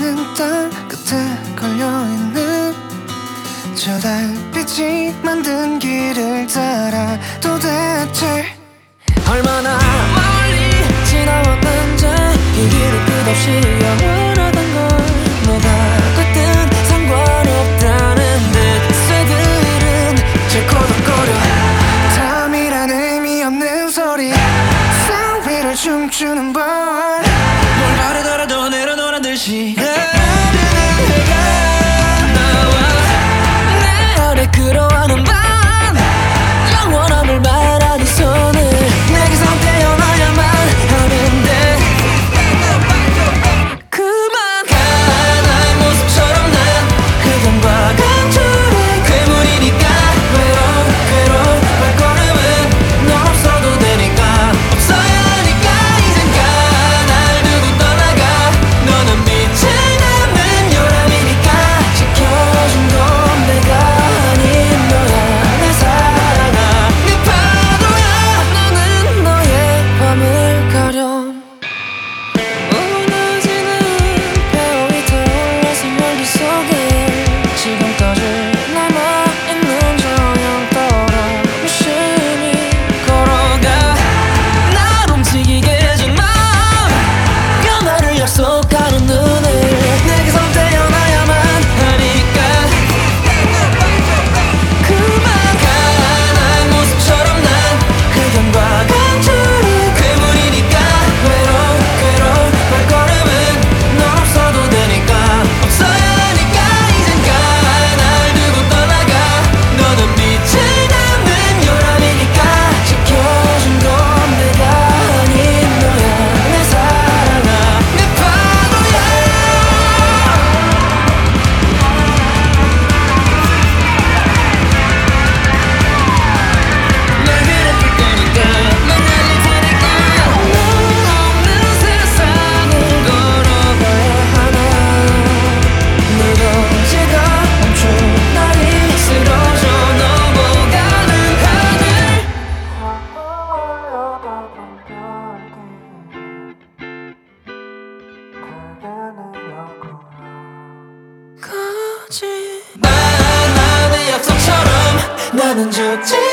흐르는 땅 끝에 걸려있는 저 달빛이 만든 길을 따라 도대체 얼마나 멀리 지나왔는지 이 길이 끝없이 영원하던 걸 뭐가 됐든 상관없다는 듯 새들은 제 꼬덕거려 탐이란 의미 없는 소리 산 위를 춤추는 벌 뭘 바르더라도 내려놓으란 듯이 끌어와는 밤 영원함을 말하는 손을 내게서 떼어놔야만 하는데 그만 가 나의 모습처럼 난 흑암과 강줄의 괴물이니까 괴로운 발걸음은 넌 없어도 되니까 없어야 하니까 이젠 가 날 두고 떠나가 너는 빛을 담은 요람이니까 지켜준 건 내가 나는 약속처럼 나는 죽지